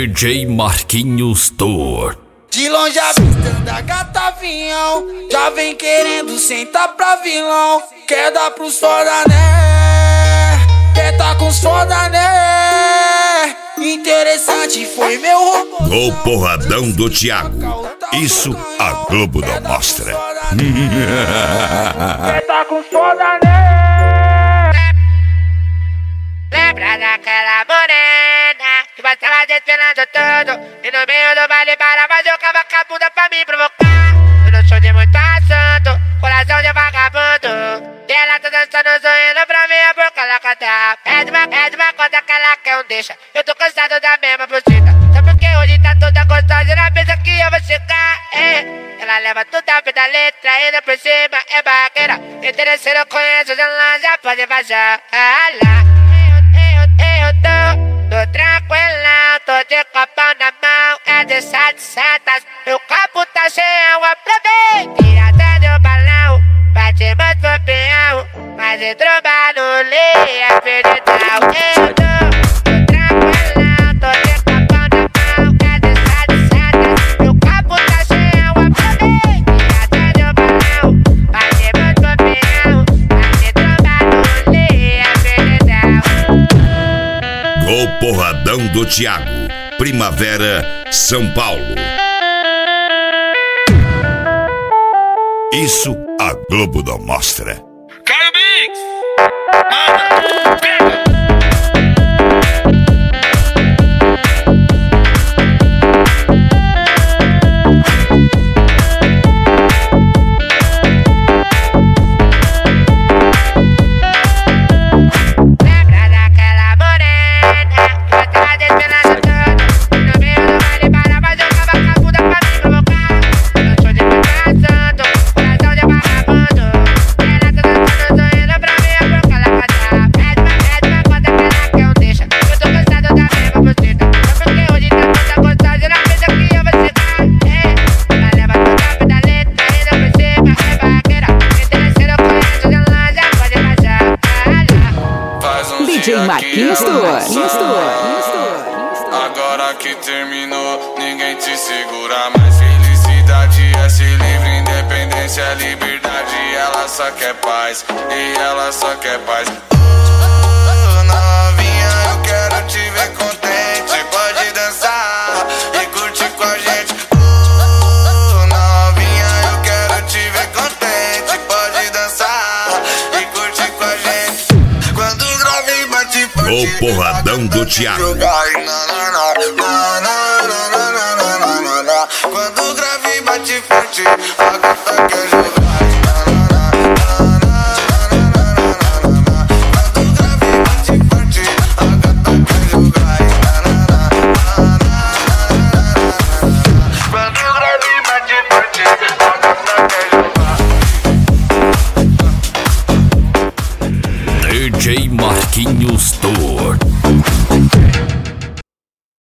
DJ Marquinhos Tour. De longe a vista da gata avião, já vem querendo sentar pra vilão. Quer dar pros foda, né? Quer tá com os foda, né? Interessante foi meu robô. O porradão do Thiago. Isso a Globo não mostra. Quer tá com os foda, né? Lembra daquela morena que passava desfilando tudo e no meio do baile parava, jogava com a bunda pra me provocar. Eu não sou de muito assunto, coração de vagabundo. E ela tá dançando, sorrindo pra mim, porque ela canta. Pede uma conta que ela quer um deixa. Eu tô cansado da mesma buceta. Só porque hoje tá toda gostosa e ela pensa que eu vou chegar. Ela leva tudo ao pé da letra, ainda por cima é barraqueira. Interesseiro eu conheço, ela já pode vazar. Eu tô tranquilão, tô de copão na mão, é de 700. Meu copo tá cheio, aproveita. Tira até do balão, bate muito pro peão, mas entrou barulho, é perdidão. Eu tô tranquilão, tô de copão na mão, é de 700. Meu copo tá cheio, aproveita. Tira até do balão, bate muito pro peão, mas entrou barulho, é perdidão. O porradão do Thiago. Primavera, São Paulo. Isso a Globo não mostra. Caio Mix! Manda! Pega! DJ Marquinhos Tour. Agora que terminou, ninguém te segura mais. Felicidade é ser livre, independência é liberdade. Ela só quer paz, e ela só quer paz. Novinha, eu quero te ver contente. Pode dançar e curtir com a gente. Novinha, eu quero te ver contente. Pode dançar e curtir com a gente. Quando o grave bate O porradão do Thiago. Não.